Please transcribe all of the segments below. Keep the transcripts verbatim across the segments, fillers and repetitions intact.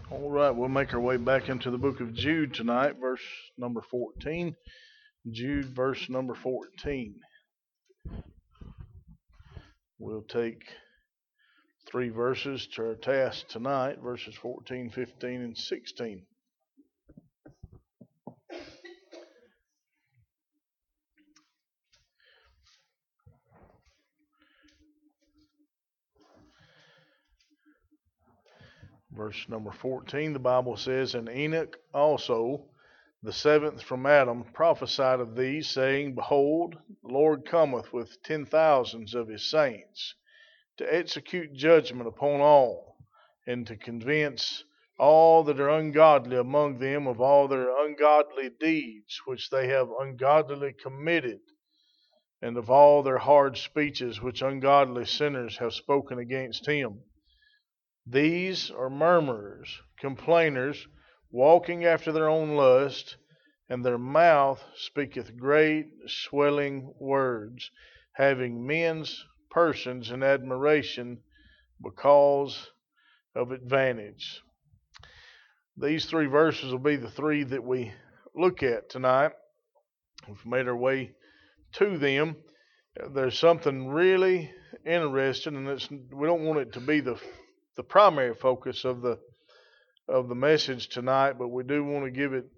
All right, we'll make our way back into the book of Jude tonight, verse number fourteen. Jude, verse number fourteen. We'll take three verses to our task tonight, verses fourteen, fifteen, and sixteen. Verse number fourteen, the Bible says, And Enoch also, the seventh from Adam, prophesied of these, saying, Behold, the Lord cometh with ten thousands of his saints, to execute judgment upon all, and to convince all that are ungodly among them of all their ungodly deeds which they have ungodlily committed, and of all their hard speeches which ungodly sinners have spoken against him. These are murmurers, complainers, walking after their own lust, and their mouth speaketh great swelling words, having men's persons in admiration because of advantage. These three verses will be the three that we look at tonight. We've made our way to them. There's something really interesting, and it's, we don't want it to be the the primary focus of the of the message tonight, but we do want to give it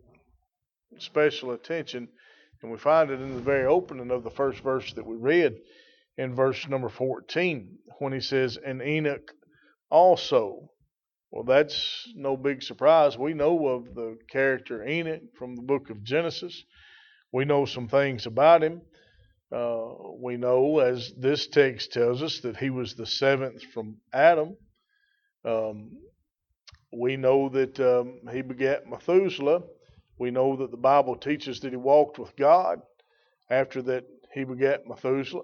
special attention, and we find it in the very opening of the first verse that we read, in verse number fourteen, when he says, And Enoch also. Well, that's no big surprise. We know of the character Enoch from the book of Genesis. We know some things about him. Uh, we know, as this text tells us, that he was the seventh from Adam. Um, we know that um, he begat Methuselah. We know that the Bible teaches that he walked with God after that he begat Methuselah.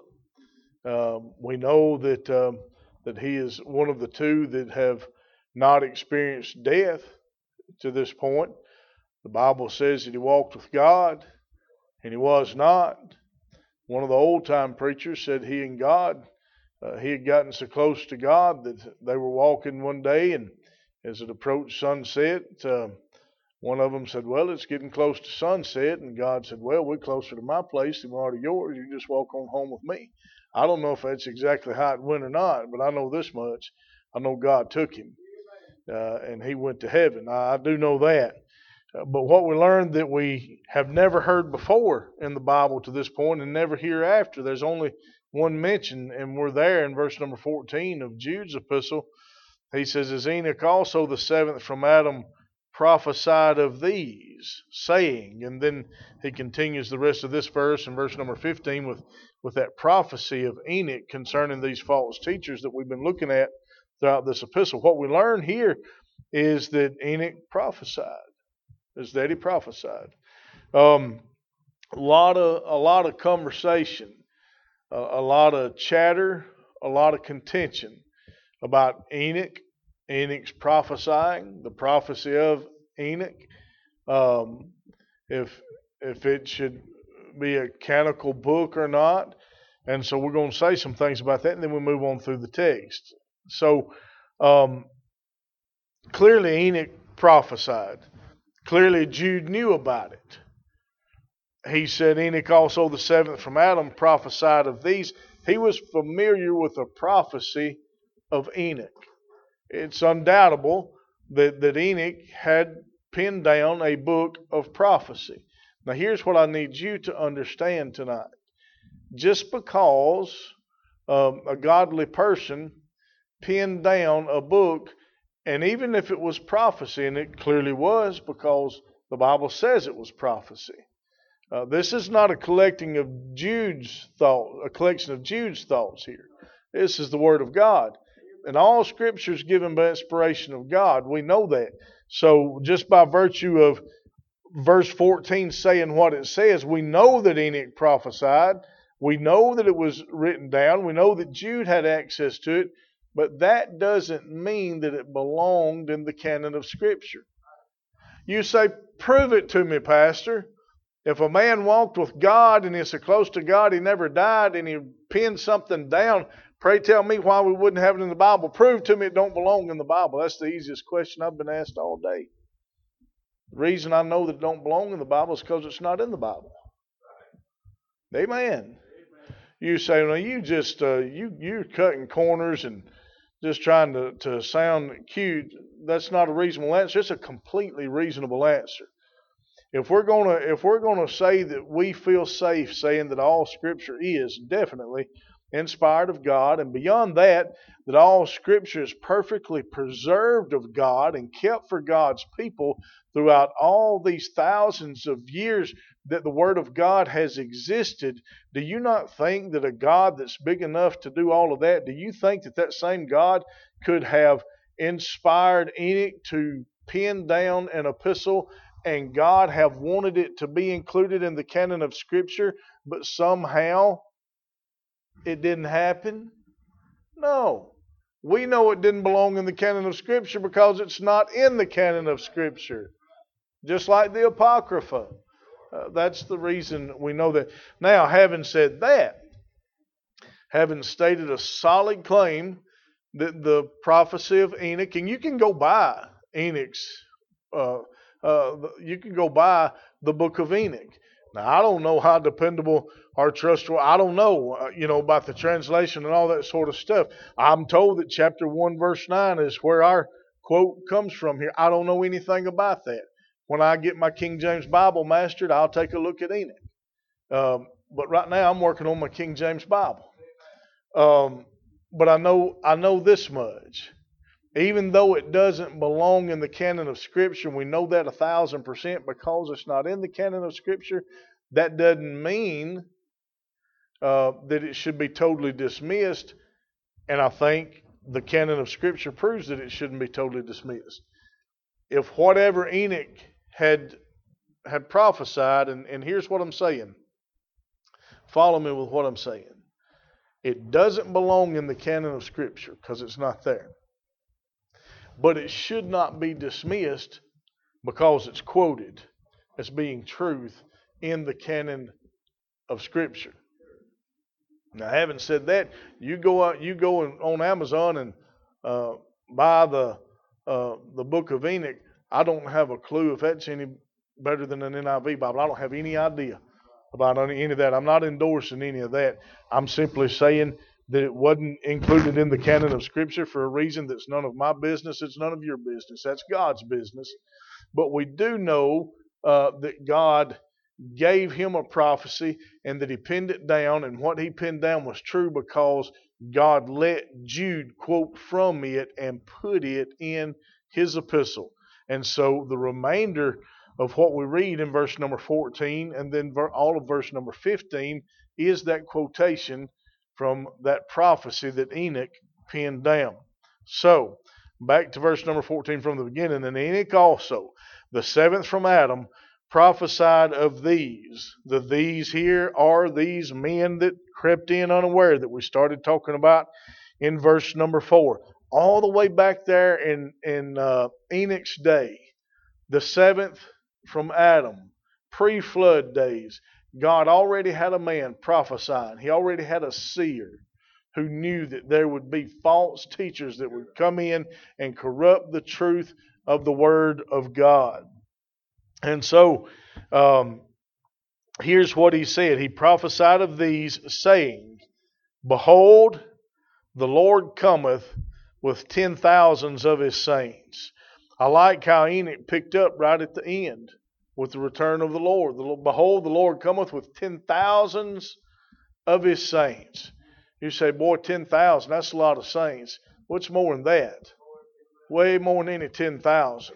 Um, we know that um, that he is one of the two that have not experienced death to this point. The Bible says that he walked with God, and he was not. One of the old-time preachers said he and God Uh, he had gotten so close to God that they were walking one day, and as it approached sunset, uh, one of them said, Well, it's getting close to sunset. And God said, Well, we're closer to my place than we are to yours. You just walk on home with me. I don't know if that's exactly how it went or not, but I know this much. I know God took him, uh, and he went to heaven. I, I do know that. Uh, but what we learned that we have never heard before in the Bible to this point, and never hereafter, there's only one mention, and we're there in verse number fourteen of Jude's epistle. He says, As Enoch also, the seventh from Adam, prophesied of these, saying, and then he continues the rest of this verse in verse number fifteen with, with that prophecy of Enoch concerning these false teachers that we've been looking at throughout this epistle. What we learn here is that Enoch prophesied, is that he prophesied. Um, a lot of a lot of conversation. A lot of chatter, a lot of contention about Enoch, Enoch's prophesying, the prophecy of Enoch, um, if if it should be a canonical book or not. And so we're going to say some things about that, and then we move on through the text. So um, clearly Enoch prophesied. Clearly Jude knew about it. He said, Enoch also, the seventh from Adam, prophesied of these. He was familiar with the prophecy of Enoch. It's undoubtable that, that Enoch had penned down a book of prophecy. Now, here's what I need you to understand tonight. Just because um, a godly person penned down a book, and even if it was prophecy, and it clearly was because the Bible says it was prophecy, Uh, this is not a collecting of Jude's thought, a collection of Jude's thoughts here. This is the Word of God. And all Scripture is given by inspiration of God. We know that. So just by virtue of verse fourteen saying what it says, we know that Enoch prophesied. We know that it was written down. We know that Jude had access to it. But that doesn't mean that it belonged in the canon of Scripture. You say, prove it to me, Pastor. If a man walked with God and is so close to God he never died, and he pinned something down, Pray tell me why we wouldn't have it in the Bible. Prove to me it don't belong in the Bible. That's the easiest question I've been asked all day. The reason I know that it don't belong in the Bible is because it's not in the Bible. Amen. You say, well, you just uh, you you're cutting corners and just trying to, to sound cute. That's not a reasonable answer. It's a completely reasonable answer. If we're gonna if we're gonna say that we feel safe saying that all Scripture is definitely inspired of God, and beyond that, that all Scripture is perfectly preserved of God and kept for God's people throughout all these thousands of years that the Word of God has existed, do you not think that a God that's big enough to do all of that, do you think that that same God could have inspired Enoch to pen down an epistle and God have wanted it to be included in the canon of Scripture, but somehow it didn't happen? No. We know it didn't belong in the canon of Scripture because it's not in the canon of Scripture. Just like the Apocrypha. Uh, that's the reason we know that. Now, having said that, having stated a solid claim that the prophecy of Enoch, and you can go by Enoch's, uh, uh, you can go by the book of Enoch. Now, I don't know how dependable or trustworthy, I don't know, uh, you know, about the translation and all that sort of stuff. I'm told that chapter one, verse nine is where our quote comes from here. I don't know anything about that. When I get my King James Bible mastered, I'll take a look at Enoch. Um, but right now, I'm working on my King James Bible. Um, but I know I know this much. Even though it doesn't belong in the canon of Scripture, we know that a thousand percent because it's not in the canon of Scripture. That doesn't mean uh, that it should be totally dismissed. And I think the canon of Scripture proves that it shouldn't be totally dismissed. If whatever Enoch had had prophesied, and, and here's what I'm saying. Follow me with what I'm saying. It doesn't belong in the canon of Scripture because it's not there. But it should not be dismissed because it's quoted as being truth in the canon of Scripture. Now, having said that, you go out, you go on Amazon and uh, buy the uh, the book of Enoch. I don't have a clue if that's any better than an N I V Bible. I don't have any idea about any of that. I'm not endorsing any of that. I'm simply saying that it wasn't included in the canon of Scripture for a reason that's none of my business. It's none of your business. That's God's business. But we do know uh, that God gave him a prophecy and that he pinned it down, and what he pinned down was true because God let Jude quote from it and put it in his epistle. And so the remainder of what we read in verse number fourteen and then all of verse number fifteen is that quotation from that prophecy that Enoch penned down. So, back to verse number fourteen from the beginning. And Enoch also, the seventh from Adam, prophesied of these. The these here are these men that crept in unaware that we started talking about in verse number four. All the way back there in, in uh, Enoch's day, the seventh from Adam, pre-flood days, God already had a man prophesying. He already had a seer who knew that there would be false teachers that would come in and corrupt the truth of the Word of God. And so, um, here's what he said. He prophesied of these, saying, Behold, the Lord cometh with ten thousands of his saints. I like how Enoch picked up right at the end with the return of the Lord. Behold, the Lord cometh with ten thousands of his saints. You say, boy, ten thousand, that's a lot of saints. What's more than that? Way more than any ten thousand.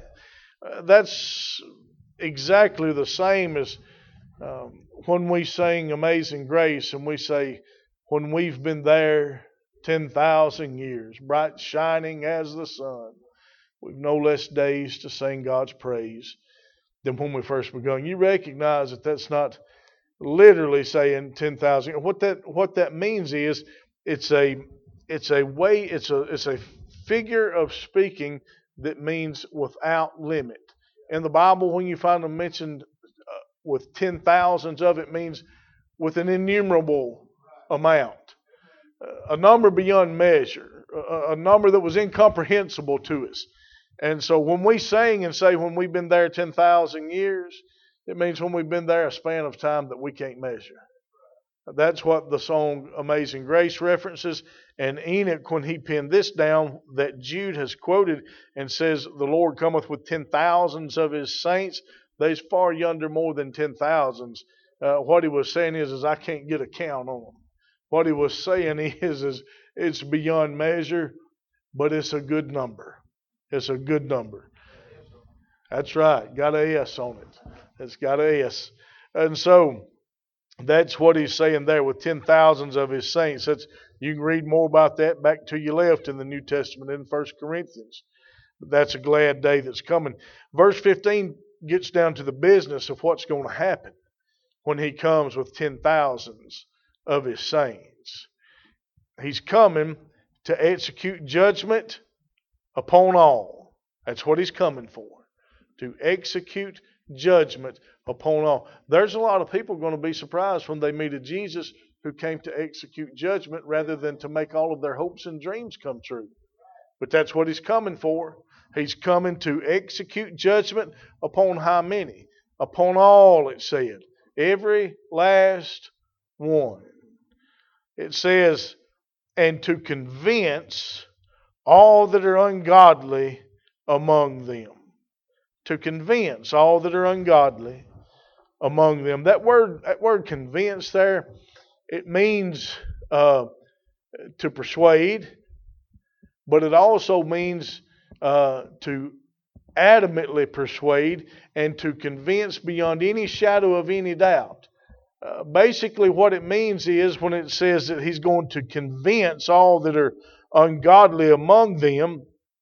That's exactly the same as um, when we sing Amazing Grace and we say, when we've been there ten thousand years, bright shining as the sun, we've no less days to sing God's praise than when we first begun. You recognize that that's not literally saying ten thousand. What that what that means is it's a it's a way it's a it's a figure of speaking that means without limit. In the Bible, when you find them mentioned uh, with ten thousands of it, means with an innumerable amount. a number beyond measure, a, a number that was incomprehensible to us. And so when we sing and say when we've been there ten thousand years, it means when we've been there a span of time that we can't measure. That's what the song Amazing Grace references. And Enoch, when he penned this down, that Jude has quoted and says, the Lord cometh with ten thousands of his saints, there's far yonder more than ten thousands. Uh, what he was saying is, is, I can't get a count on them. What he was saying is, is it's beyond measure, but it's a good number. It's a good number. That's right. Got a S on it. It's got a S. And so that's what he's saying there with ten thousands of his saints. That's, you can read more about that back to your left in the New Testament in First Corinthians. But that's a glad day that's coming. Verse fifteen gets down to the business of what's going to happen when he comes with ten thousands of his saints. He's coming to execute judgment upon all. That's what he's coming for. To execute judgment upon all. There's a lot of people going to be surprised when they meet a Jesus who came to execute judgment rather than to make all of their hopes and dreams come true. But that's what he's coming for. He's coming to execute judgment upon how many? Upon all, it said. Every last one. It says, and to convince all that are ungodly among them. To convince all that are ungodly among them. That word, that word convince there, it means uh, to persuade, but it also means uh, to adamantly persuade and to convince beyond any shadow of any doubt. Uh, basically what it means is when it says that he's going to convince all that are ungodly among them,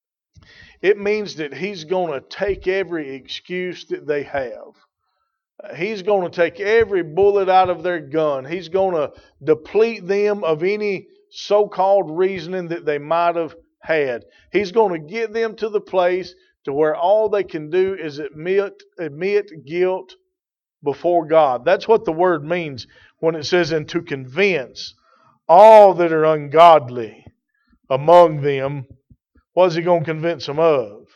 it means that he's going to take every excuse that they have. He's going to take every bullet out of their gun. He's going to deplete them of any so-called reasoning that they might have had. He's going to get them to the place to where all they can do is admit, admit guilt before God. That's what the word means when it says, and to convince all that are ungodly among them. What is he going to convince them of?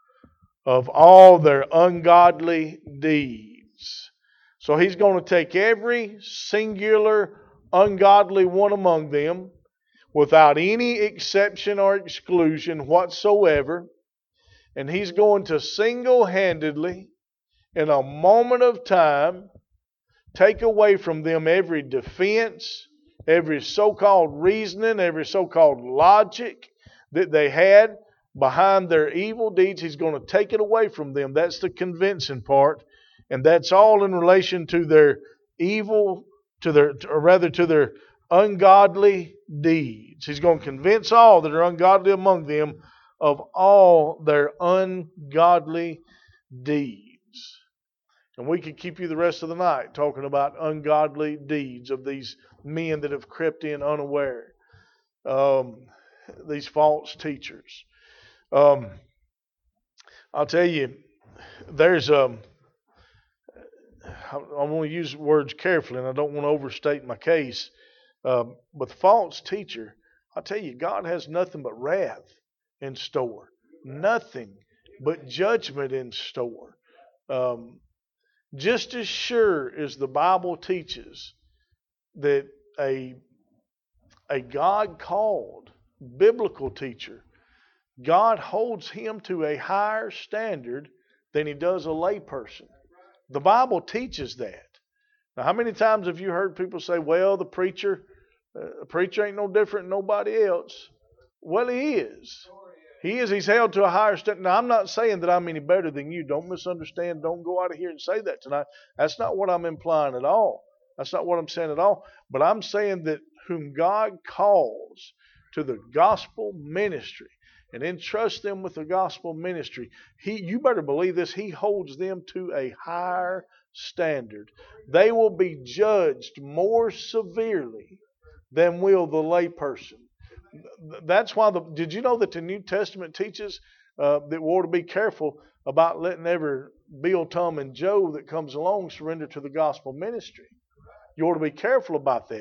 Of all their ungodly deeds. So he's going to take every singular ungodly one among them without any exception or exclusion whatsoever. And he's going to single-handedly, in a moment of time, take away from them every defense, every so-called reasoning, every so-called logic that they had behind their evil deeds. He's going to take it away from them. That's the convincing part. And that's all in relation to their evil, to their, or rather to their ungodly deeds. He's going to convince all that are ungodly among them of all their ungodly deeds. And we could keep you the rest of the night talking about ungodly deeds of these men that have crept in unaware. Um, these false teachers. Um, I'll tell you, there's um, I, I want to use words carefully, and I don't want to overstate my case. Um, but the false teacher, I tell you, God has nothing but wrath in store, nothing but judgment in store. Um, just as sure as the Bible teaches that a a God-called biblical teacher, God holds him to a higher standard than he does a layperson. The Bible teaches that. Now, how many times have you heard people say, well, the preacher, uh, the preacher ain't no different than nobody else? Well, he is. He is. He's held to a higher standard. Now, I'm not saying that I'm any better than you. Don't misunderstand. Don't go out of here and say that tonight. That's not what I'm implying at all. That's not what I'm saying at all. But I'm saying that whom God calls to the gospel ministry and entrusts them with the gospel ministry, he, you better believe this, he holds them to a higher standard. They will be judged more severely than will the layperson. That's why, the, did you know that the New Testament teaches uh, that we ought to be careful about letting every Bill, Tom, and Joe that comes along surrender to the gospel ministry? You ought to be careful about that.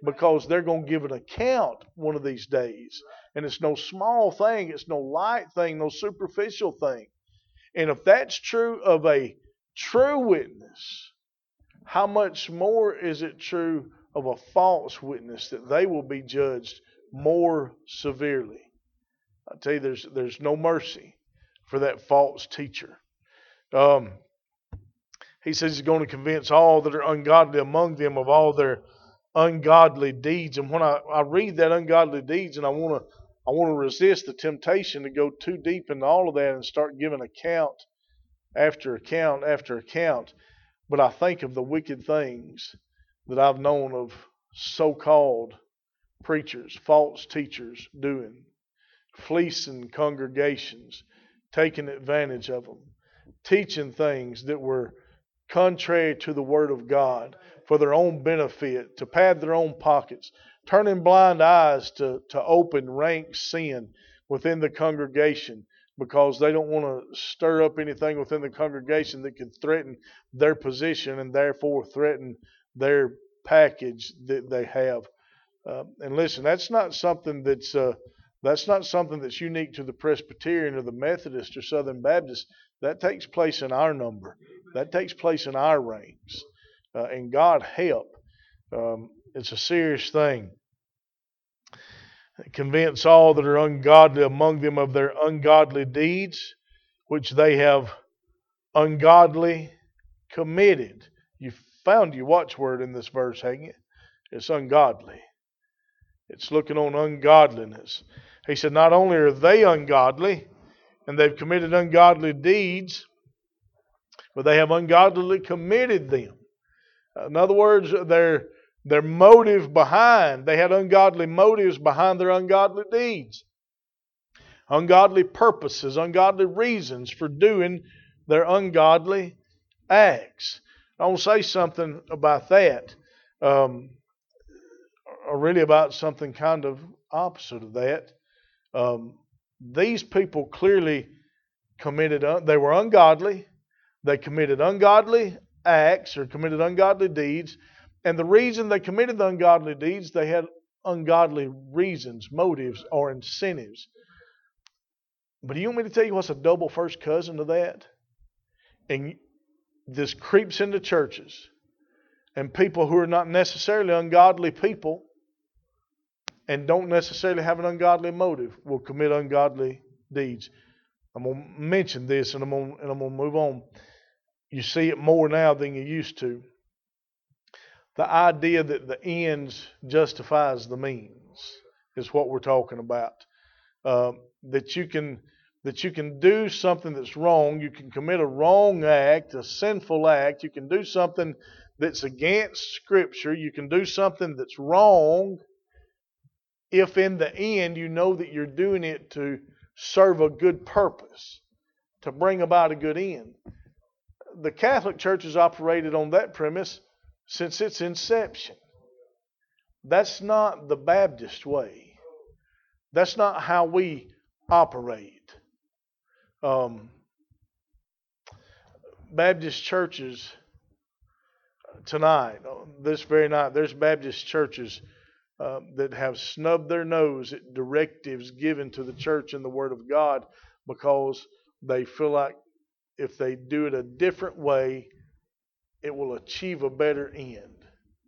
because they're going to give an account one of these days. And it's no small thing. It's no light thing, no superficial thing. And if that's true of a true witness, how much more is it true of a false witness, that they will be judged more severely? I tell you, there's there's no mercy for that false teacher. Um, he says he's going to convince all that are ungodly among them of all their ungodly deeds. And when I, I read that ungodly deeds, and I want to I want to resist the temptation to go too deep into all of that and start giving account after account after account. But I think of the wicked things that I've known of so-called preachers, false teachers doing, fleecing congregations, taking advantage of them, teaching things that were contrary to the Word of God for their own benefit, to pad their own pockets, turning blind eyes to, to open rank sin within the congregation because they don't want to stir up anything within the congregation that could threaten their position and therefore threaten their package that they have. Uh, and listen, that's not something that's uh, that's not something that's unique to the Presbyterian or the Methodist or Southern Baptist. That takes place in our number. That takes place in our ranks. Uh, and God help. Um, it's a serious thing. Convince all that are ungodly among them of their ungodly deeds, which they have ungodly committed. You found your watchword in this verse, haven't you? It's ungodly. It's looking on ungodliness. He said not only are they ungodly and they've committed ungodly deeds, but they have ungodly committed them. In other words, their, their motive behind, they had ungodly motives behind their ungodly deeds. Ungodly purposes, ungodly reasons for doing their ungodly acts. I want to say something about that. Um, or really about something kind of opposite of that. Um, these people clearly committed, un- they were ungodly. They committed ungodly acts or committed ungodly deeds. And the reason they committed the ungodly deeds, they had ungodly reasons, motives, or incentives. But do you want me to tell you what's a double first cousin to that? And this creeps into churches. And people who are not necessarily ungodly people and don't necessarily have an ungodly motive will commit ungodly deeds. I'm going to mention this and I'm going to, and I'm going to move on. You see it more now than you used to. The idea that the ends justifies the means is what we're talking about. Uh, that you can that you can do something that's wrong. You can commit a wrong act, a sinful act. You can do something that's against Scripture. You can do something that's wrong if in the end you know that you're doing it to serve a good purpose, to bring about a good end. The Catholic Church has operated on that premise since its inception. That's not the Baptist way. That's not how we operate. Um, Baptist churches tonight, this very night, there's Baptist churches uh, that have snubbed their nose at directives given to the church in the Word of God because they feel like if they do it a different way, it will achieve a better end.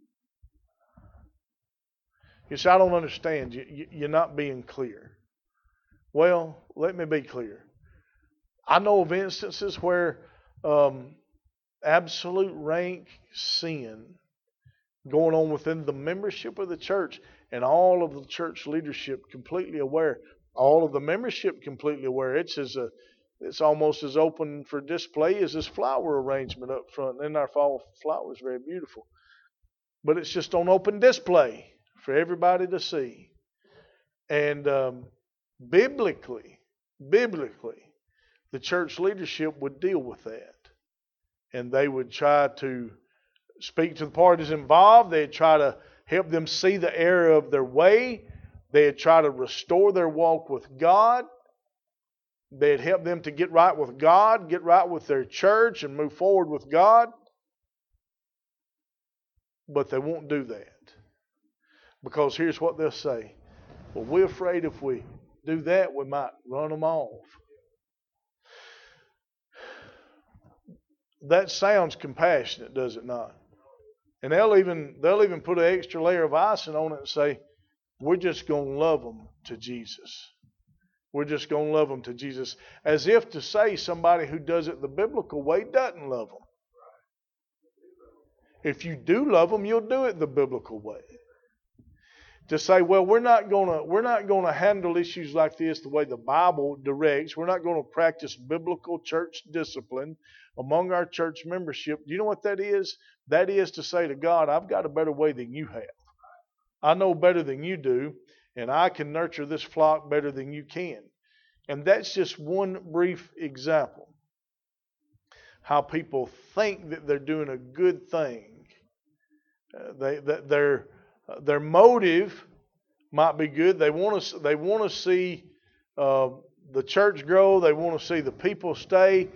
You say, I don't understand. You, you're not being clear. Well, let me be clear. I know of instances where um, absolute rank sin going on within the membership of the church, and all of the church leadership completely aware, all of the membership completely aware. It's as a, it's almost as open for display as this flower arrangement up front. And our fall flower is very beautiful, but it's just on open display for everybody to see. And um, biblically, biblically, the church leadership would deal with that. And they would try to speak to the parties involved. They'd try to help them see the error of their way. They'd try to restore their walk with God. They'd help them to get right with God, get right with their church, and move forward with God. But they won't do that. Because here's what they'll say. Well, we're afraid if we do that, we might run them off. That sounds compassionate, does it not? And they'll even they'll even put an extra layer of icing on it and say, we're just going to love them to Jesus. We're just going to love them to Jesus. As if to say somebody who does it the biblical way doesn't love them. If you do love them, you'll do it the biblical way. To say, well, we're not gonna we're not gonna handle issues like this the way the Bible directs. We're not going to practice biblical church discipline among our church membership. Do you know what that is? That is to say to God, I've got a better way than you have. I know better than you do, and I can nurture this flock better than you can. And that's just one brief example. How people think that they're doing a good thing. Uh, they that their uh, their motive might be good. They want to they want to see uh, the church grow. They want to see the people stay.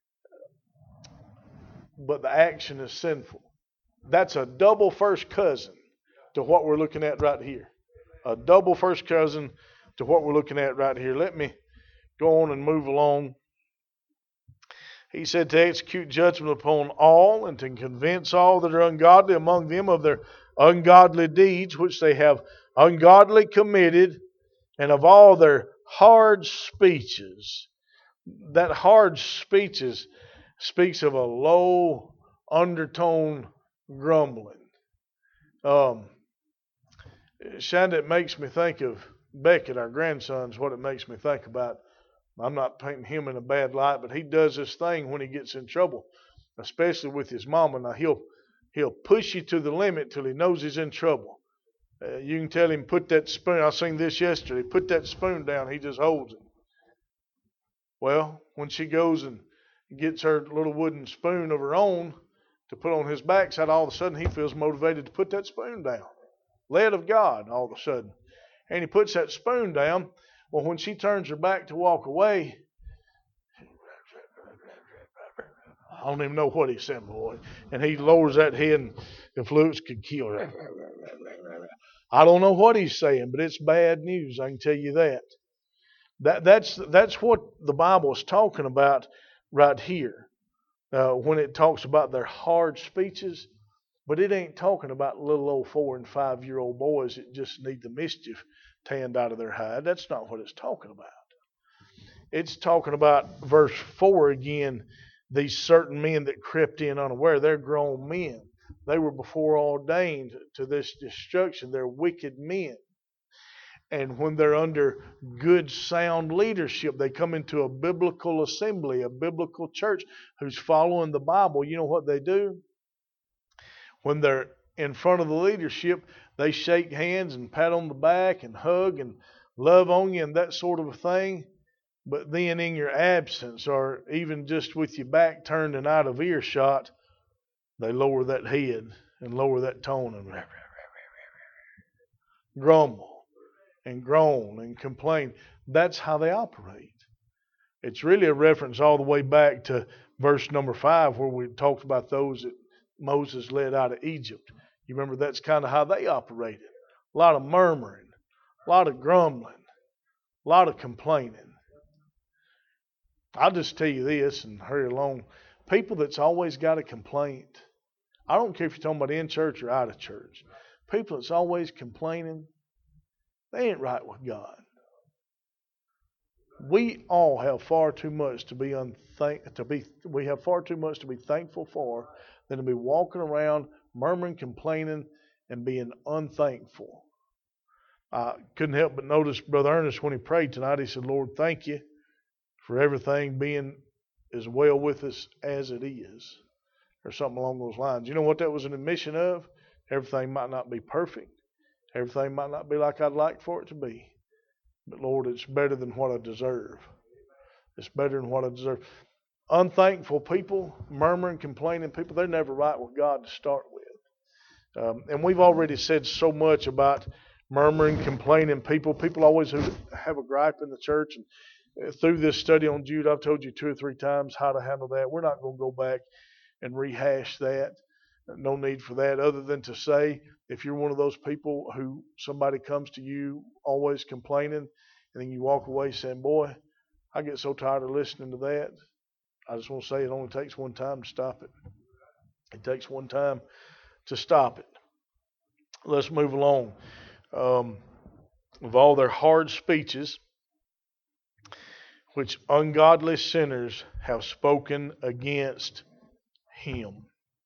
But the action is sinful. That's a double first cousin to what we're looking at right here. A double first cousin to what we're looking at right here. Let me go on and move along. He said to execute judgment upon all and to convince all that are ungodly among them of their ungodly deeds which they have ungodly committed, and of all their hard speeches. That hard speeches speaks of a low undertone grumbling. Um, Shanda, it makes me think of Beckett, our grandson's what it makes me think about. I'm not painting him in a bad light, but he does this thing when he gets in trouble, especially with his mama. Now, he'll he'll push you to the limit till he knows he's in trouble. Uh, you can tell him, put that spoon. I seen this yesterday. Put that spoon down. He just holds it. Well, when she goes and gets her little wooden spoon of her own to put on his backside, all of a sudden he feels motivated to put that spoon down. Led of God, all of a sudden. And he puts that spoon down. Well, when she turns her back to walk away, I don't even know what he said, boy. And he lowers that head and influence could kill her. I don't know what he's saying, but it's bad news, I can tell you that. That that's that's what the Bible is talking about right here. Uh, when it talks about their hard speeches, but it ain't talking about little old four and five year old boys that just need the mischief tanned out of their hide. That's not what it's talking about. It's talking about verse four again, these certain men that crept in unaware. They're grown men. They were before ordained to this destruction. They're wicked men. And when they're under good, sound leadership, they come into a biblical assembly, a biblical church who's following the Bible. You know what they do? When they're in front of the leadership, they shake hands and pat on the back and hug and love on you and that sort of a thing. But then in your absence, or even just with your back turned and out of earshot, they lower that head and lower that tone and grumble and groan and complain. That's how they operate. It's really a reference all the way back to verse number five, where we talked about those that Moses led out of Egypt. You remember that's kind of how they operated. A lot of murmuring, a lot of grumbling, a lot of complaining. I'll just tell you this and hurry along. People that's always got a complaint, I don't care if you're talking about in church or out of church, people that's always complaining, they ain't right with God. We all have far too much to be unthank to be we have far too much to be thankful for than to be walking around murmuring, complaining, and being unthankful. I couldn't help but notice Brother Ernest when he prayed tonight. He said, Lord, thank you for everything being as well with us as it is. Or something along those lines. You know what that was an admission of? Everything might not be perfect. Everything might not be like I'd like for it to be. But Lord, it's better than what I deserve. It's better than what I deserve. Unthankful people, murmuring, complaining people, they're never right with God to start with. Um, and we've already said so much about murmuring, complaining people. People always who have a gripe in the church. And through this study on Jude, I've told you two or three times how to handle that. We're not going to go back and rehash that. No need for that, other than to say, if you're one of those people who somebody comes to you always complaining, and then you walk away saying, boy, I get so tired of listening to that. I just want to say it only takes one time to stop it. It takes one time to stop it. Let's move along. Um, of all their hard speeches, which ungodly sinners have spoken against him.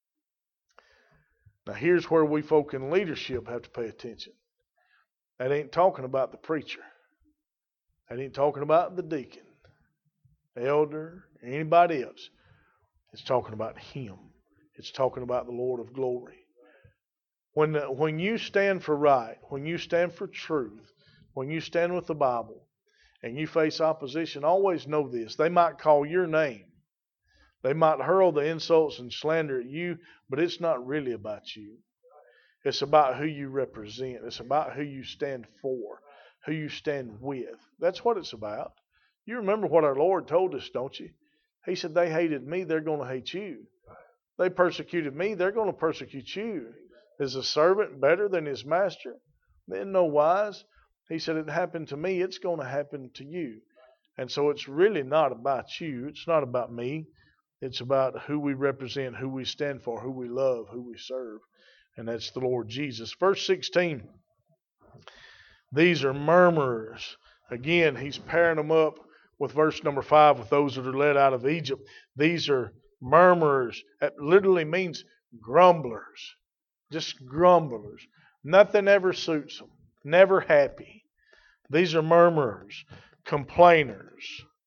Now here's where we folk in leadership have to pay attention. That ain't talking about the preacher. That ain't talking about the deacon, elder, anybody else. It's talking about him. It's talking about the Lord of glory. When, when you stand for right, when you stand for truth, when you stand with the Bible, and you face opposition, always know this. They might call your name. They might hurl the insults and slander at you, but it's not really about you. It's about who you represent. It's about who you stand for, who you stand with. That's what it's about. You remember what our Lord told us, don't you? He said, they hated me, they're going to hate you. They persecuted me, they're going to persecute you. Is a servant better than his master? In no wise. He said, it happened to me, it's going to happen to you. And so it's really not about you. It's not about me. It's about who we represent, who we stand for, who we love, who we serve. And that's the Lord Jesus. Verse sixteen. These are murmurers. Again, he's pairing them up with verse number five, with those that are led out of Egypt. These are murmurers. That literally means grumblers. Just grumblers. Nothing ever suits them. Never happy. These are murmurers, complainers,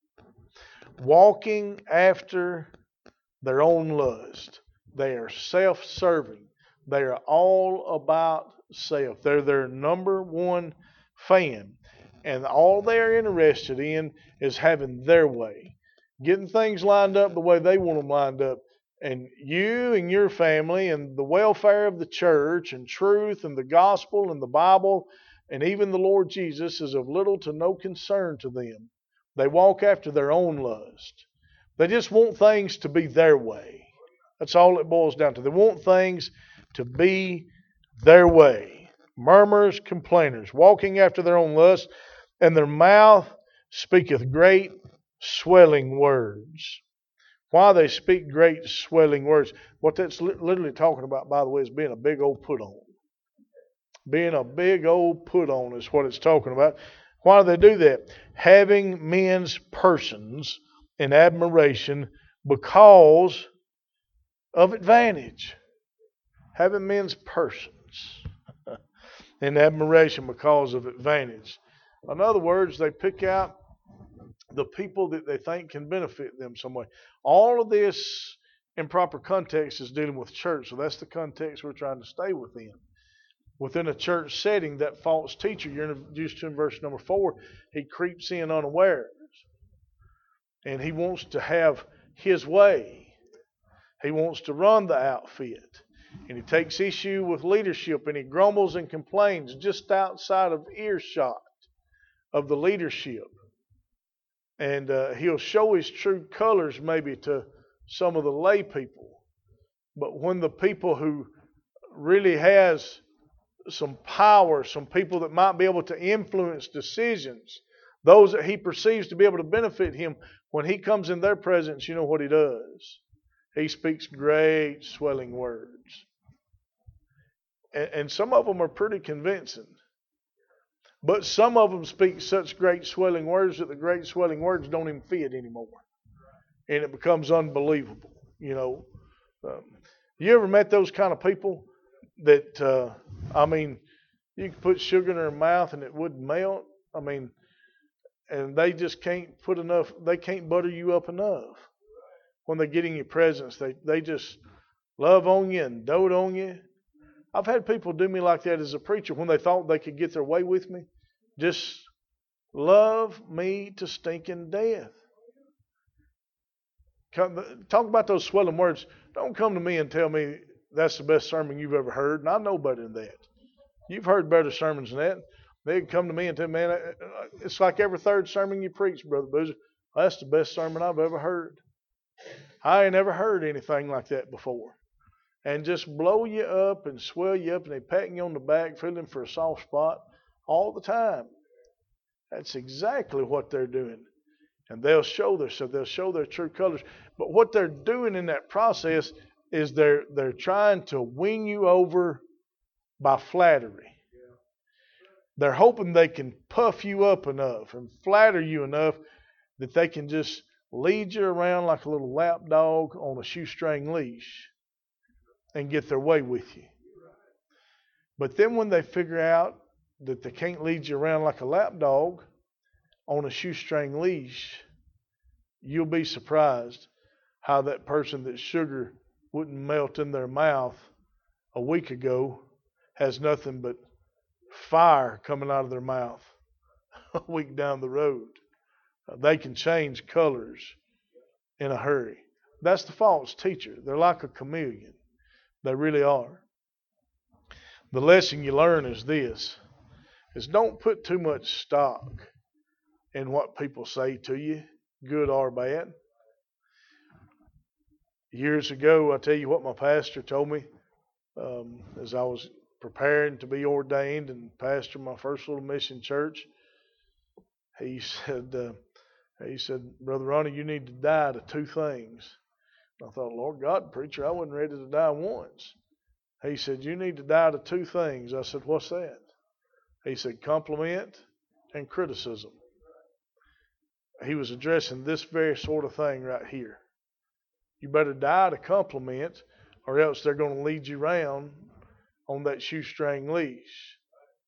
walking after their own lust. They are self-serving. They are all about self. They're their number one fan. And all they're interested in is having their way. Getting things lined up the way they want them lined up. And you and your family and the welfare of the church and truth and the gospel and the Bible and even the Lord Jesus is of little to no concern to them. They walk after their own lust. They just want things to be their way. That's all it boils down to. They want things to be their way. Murmurers, complainers, walking after their own lust, and their mouth speaketh great swelling words. Why they speak great swelling words. What that's li- literally talking about, by the way, is being a big old put on. Being a big old put on is what it's talking about. Why do they do that? Having men's persons in admiration because of advantage. Having men's persons in admiration because of advantage. In other words, they pick out the people that they think can benefit them some way. All of this in proper context is dealing with church, so that's the context we're trying to stay within. Within a church setting, that false teacher you're introduced to in verse number four, he creeps in unawares. And he wants to have his way. He wants to run the outfit. And he takes issue with leadership, and he grumbles and complains just outside of earshot of the leadership. And uh, he'll show his true colors maybe to some of the lay people. But when the people who really has some power, some people that might be able to influence decisions, those that he perceives to be able to benefit him, when he comes in their presence, you know what he does? He speaks great swelling words. And, and some of them are pretty convincing. But some of them speak such great swelling words that the great swelling words don't even fit anymore. And it becomes unbelievable. You know, um, you ever met those kind of people that, uh, I mean, you could put sugar in their mouth and it wouldn't melt? I mean, and they just can't put enough, they can't butter you up enough. When they get in your presence, they, they just love on you and dote on you. I've had people do me like that as a preacher when they thought they could get their way with me. Just love me to stinking death. Talk about those swelling words. Don't come to me and tell me that's the best sermon you've ever heard, and I know better than that. You've heard better sermons than that. They can come to me and tell me, man, it's like every third sermon you preach, Brother Boozer. That's the best sermon I've ever heard. I ain't never heard anything like that before. and just blow you up and swell you up, and they're patting you on the back, feeling for a soft spot all the time. That's exactly what they're doing. And they'll show themselves, they'll show their true colors. But what they're doing in that process is they're they're trying to win you over by flattery. They're hoping they can puff you up enough and flatter you enough that they can just lead you around like a little lap dog on a shoestring leash and get their way with you. But then when they figure out that they can't lead you around like a lap dog on a shoestring leash, you'll be surprised how that person that sugar wouldn't melt in their mouth a week ago has nothing but fire coming out of their mouth a week down the road. They can change colors in a hurry. That's the false teacher. They're like a chameleon. They really are. The lesson you learn is this, is don't put too much stock in what people say to you, good or bad. Years ago, I tell you what my pastor told me um, as I was preparing to be ordained and pastor my first little mission church. He said, uh, he said, Brother Ronnie, you need to die to two things. I thought, Lord God, preacher, I wasn't ready to die once. He said, you need to die to two things. I said, what's that? He said, compliment and criticism. He was addressing this very sort of thing right here. You better die to compliment, or else they're going to lead you around on that shoestring leash.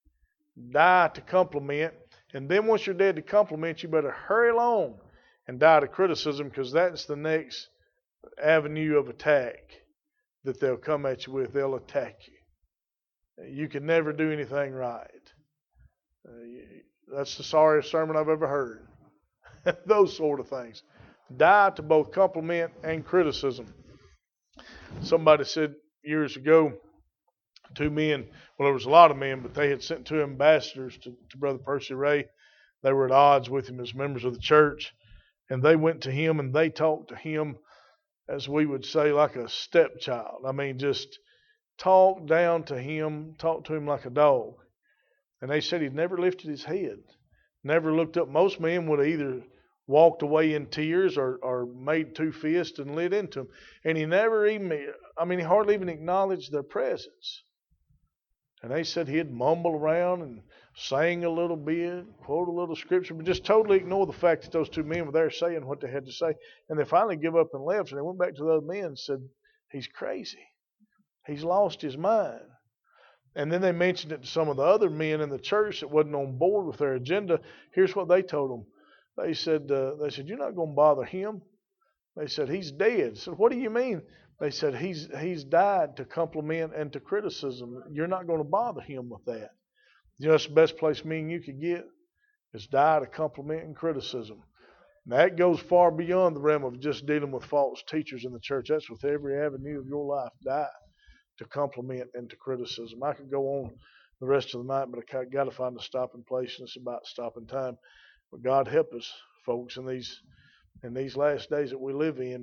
Die to compliment, and then once you're dead to compliment, you better hurry along and die to criticism, because that's the next avenue of attack that they'll come at you with. They'll attack you. You can never do anything right. Uh, that's the sorriest sermon I've ever heard. Those sort of things. Die to both compliment and criticism. Somebody said years ago, two men, well, there was a lot of men, but they had sent two ambassadors to, to Brother Percy Ray. They were at odds with him as members of the church, and they went to him and they talked to him, as we would say, like a stepchild. I mean, just talked down to him, talked to him like a dog. And they said he'd never lifted his head, never looked up. Most men would have either walked away in tears or, or made two fists and lit into him. And he never even, I mean, he hardly even acknowledged their presence. And they said he'd mumble around and sing a little bit, quote a little scripture, but just totally ignore the fact that those two men were there saying what they had to say. And they finally give up and left. And they went back to the other men and said, he's crazy. He's lost his mind. And then they mentioned it to some of the other men in the church that wasn't on board with their agenda. Here's what they told them. They said, uh, they said, you're not going to bother him. They said, he's dead. I said, what do you mean? They said, he's he's died to compliment and to criticism. You're not going to bother him with that. You know, that's the best place me and you could get, is die to compliment and criticism. Now, that goes far beyond the realm of just dealing with false teachers in the church. That's with every avenue of your life. Die to compliment and to criticism. I could go on the rest of the night, but I got to find a stopping place, and it's about stopping time. But God help us, folks, in these in these last days that we live in.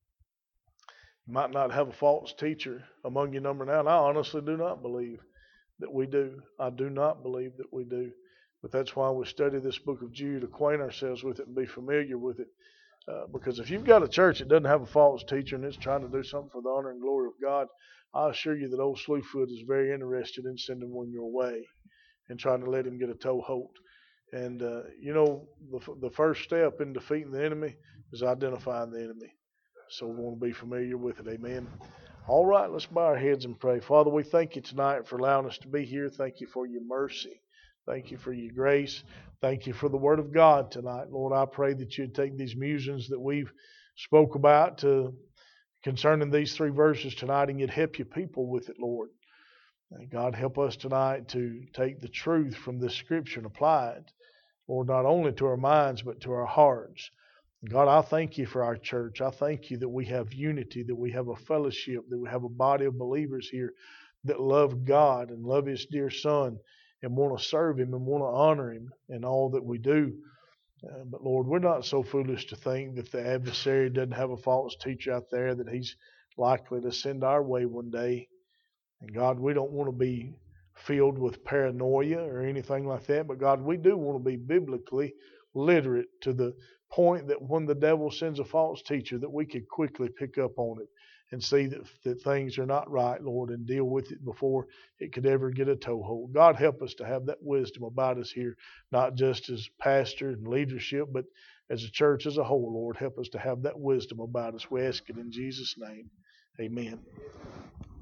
You might not have a false teacher among your number now, and I honestly do not believe that we do. I do not believe that we do. But that's why we study this book of Jude, acquaint ourselves with it, and be familiar with it. Uh, because if you've got a church that doesn't have a false teacher and it's trying to do something for the honor and glory of God, I assure you that old Slewfoot is very interested in sending one your way and trying to let him get a toe hold. And, uh, you know, the, the first step in defeating the enemy is identifying the enemy. So we want to be familiar with it. Amen. All right, let's bow our heads and pray. Father, we thank you tonight for allowing us to be here. Thank you for your mercy. Thank you for your grace. Thank you for the word of God tonight. Lord, I pray that you'd take these musings that we've spoke about to concerning these three verses tonight, and you'd help your people with it, Lord. And God, help us tonight to take the truth from this scripture and apply it, Lord, not only to our minds, but to our hearts. God, I thank you for our church. I thank you that we have unity, that we have a fellowship, that we have a body of believers here that love God and love his dear Son and want to serve him and want to honor him in all that we do. Uh, but Lord, we're not so foolish to think that the adversary doesn't have a false teacher out there, that he's likely to send our way one day. And God, we don't want to be filled with paranoia or anything like that, but God, we do want to be biblically literate to the point that when the devil sends a false teacher, that we could quickly pick up on it and see that, that things are not right, Lord, and deal with it before it could ever get a toehold. God, help us to have that wisdom about us here, not just as pastor and leadership, but as a church as a whole, Lord. Help us to have that wisdom about us. We ask it in Jesus' name. Amen.